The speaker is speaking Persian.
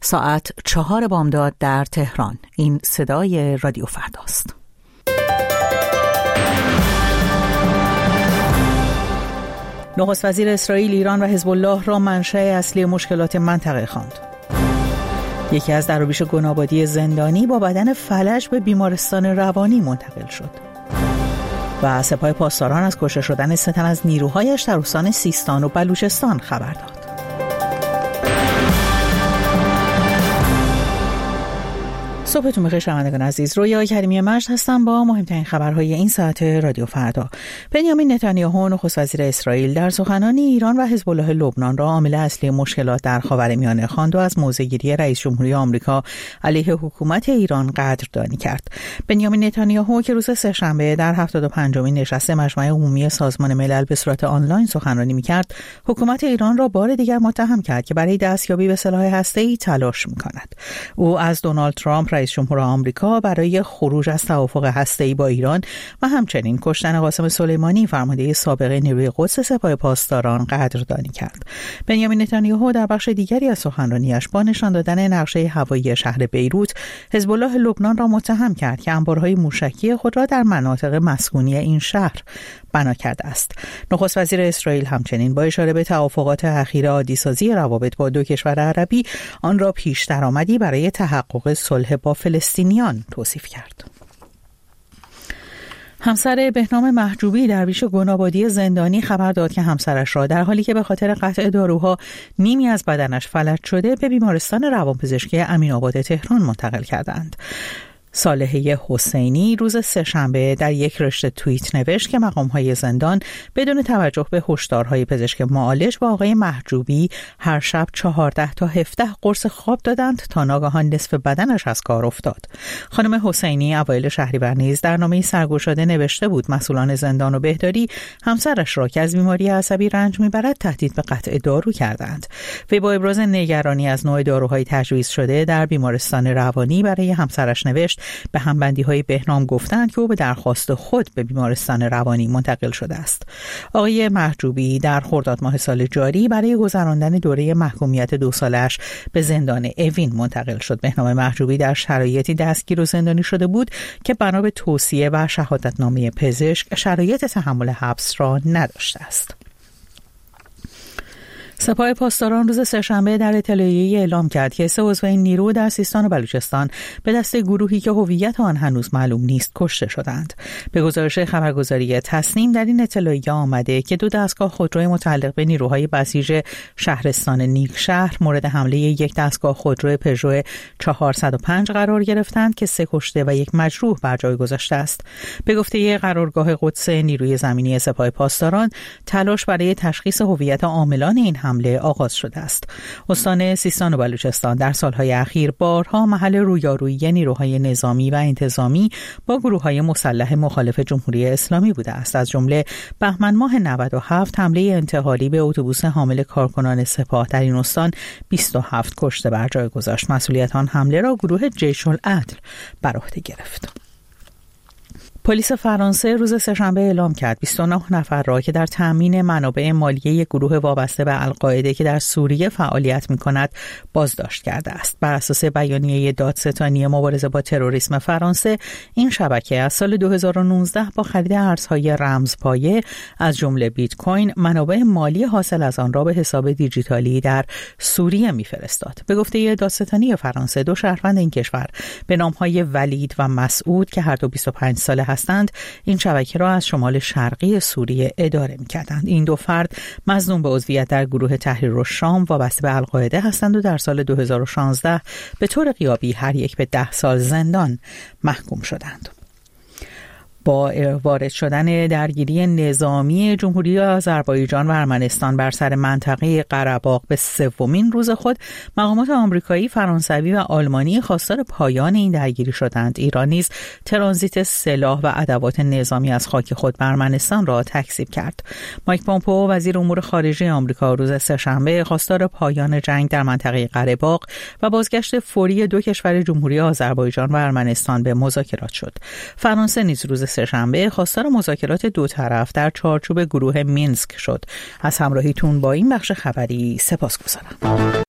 ساعت 4 بامداد در تهران. این صدای رادیو فرداست. نخست وزیر اسرائیل ایران و حزب الله را منشأ اصلی مشکلات منطقه خواند. یکی از درویش گنابادی زندانی با بدن فلج به بیمارستان روانی منتقل شد. و سپاه پاسداران از کشته شدن 3 تن از نیروهایش در استان سیستان و بلوچستان خبر داد. صبحتون بخیر شنوندگان عزیز. رویا کریمی مجد هستم با مهمترین خبرهای این ساعت رادیو فردا. بنیامین نتانیاهو نخست وزیر اسرائیل در سخنان ایران و حزب الله لبنان را عامل اصلی مشکلات در خاورمیانه خواند و از موضع‌گیری رئیس جمهوری آمریکا علیه حکومت ایران قدردانی کرد. بنیامین نتانیاهو که روز سه‌شنبه در 75مین نشست مجمع عمومی سازمان ملل به صورت آنلاین سخنرانی می‌کرد، حکومت ایران را بار دیگر متهم کرد که برای دستیابی به سلاح هسته‌ای تلاش می‌کند. او از دونالد ترامپ رئیس جمهور آمریکا برای خروج از توافق هسته‌ای با ایران و همچنین کشتن قاسم سلیمانی فرمانده سابق نیروی قدس سپاه پاسداران قدردانی کرد. بنیامین نتانیاهو در بخش دیگری از سخنرانیش با نشان دادن نقشه هوایی شهر بیروت، حزب الله لبنان را متهم کرد که انبارهای موشکی خود را در مناطق مسکونی این شهر بنا کرده است. نخست وزیر اسرائیل همچنین با اشاره به توافقات اخیر عادی‌سازی روابط با 2 کشور عربی آن را پیش درآمدی برای تحقق صلح با فلسطینیان توصیف کرد. همسر بهنام محجوبی درویش گنابادی زندانی خبر داد که همسرش را در حالی که به خاطر قطع داروها نیمی از بدنش فلج شده به بیمارستان روانپزشکی امین‌آباد تهران منتقل کردند. صالحه حسینی روز سه‌شنبه در یک رشته توییت نوشت که مقام‌های زندان بدون توجه به هشدارهای پزشک معالج با آقای محجوبی هر شب 14 تا 17 قرص خواب دادند تا ناگهان نصف بدنش از کار افتاد. خانم حسینی اوایل شهریور نیز در نامه‌ای سرگشاده نوشته بود مسئولان زندان و بهداری همسرش را که از بیماری عصبی رنج می‌برد تهدید به قطع دارو کردند. وی با ابراز نگرانی از نوع داروهای تجویز شده در بیمارستان روانی برای همسرش نوشت به همبندی‌های بهنام گفتند که او به درخواست خود به بیمارستان روانی منتقل شده است. آقای محجوبی در خرداد ماه سال جاری برای گذراندن دوره محکومیت 2 سالش به زندان اوین منتقل شد. بهنام محجوبی در شرایطی دستگیر و زندانی شده بود که بنا به توصیه و شهادتنامه پزشک شرایط تحمل حبس را نداشته است. سپاه پاسداران روز سه‌شنبه در اطلاعیه‌ای اعلام کرد که 3 عضو این نیرو در سیستان و بلوچستان به دست گروهی که هویت آن هنوز معلوم نیست کشته شدند. به گزارش خبرگزاری تصنیم در این اطلاعیه آمده که 2 دستگاه خودروی متعلق به نیروهای بسیج شهرستان نیکشهر مورد حمله یک دستگاه خودرو پژو 405 قرار گرفتند که 3 کشته و 1 مجروح بر جای گذاشته است. به گفته قرارگاه قدس نیروی زمینی سپاه پاسداران، تلاش برای تشخیص هویت عاملان این حمله آغاز شده است. استان سیستان و بلوچستان در سالهای اخیر بارها محل رویارویی نیروهای نظامی و انتظامی با گروه‌های مسلح مخالف جمهوری اسلامی بوده است. از جمله بهمن ماه 97 حمله انتحاری به اتوبوس حامل کارکنان سپاه در این استان 27 کشته بر جای گذاشت. مسئولیت آن حمله را گروه جیش العدل بر عهده گرفت. پلیس فرانسه روز سه‌شنبه اعلام کرد 29 نفر را که در تامین منابع مالی یک گروه وابسته به القاعده که در سوریه فعالیت می‌کند بازداشت کرده است. بر اساس بیانیه دادستانی مبارزه با تروریسم فرانسه، این شبکه از سال 2019 با خرید ارزهای رمزپایه از جمله بیت کوین منابع مالی حاصل از آن را به حساب دیجیتالی در سوریه می‌فرستاد. به گفته دادستانی فرانسه، 2 شهروند این کشور به نام‌های ولید و مسعود که هر دو 25 ساله هستند این شبکه را از شمال شرقی سوریه اداره می‌کردند. این 2 فرد مظنون به عضویت در گروه تحریرالشام وابسته به القاعده هستند و در سال 2016 به طور غیابی هر یک به 10 سال زندان محکوم شدند. با وارد شدن درگیری نظامی جمهوری آذربایجان و ارمنستان بر سر منطقه قره‌باغ به 3مین روز خود، مقامات آمریکایی، فرانسوی و آلمانی خواستار پایان این درگیری شدند. ایران نیز ترانزیت سلاح و ادوات نظامی از خاک خود به ارمنستان را تکذیب کرد. مایک پومپئو وزیر امور خارجه آمریکا روز سه‌شنبه خواستار پایان جنگ در منطقه قره‌باغ و بازگشت فوری 2 کشور جمهوری آذربایجان و ارمنستان به مذاکرات شد. فرانسه نیز روز سه‌شنبه خواستار مذاکرات 2 طرف در چارچوب گروه مینسک شد. از همراهیتون با این بخش خبری سپاسگزارم.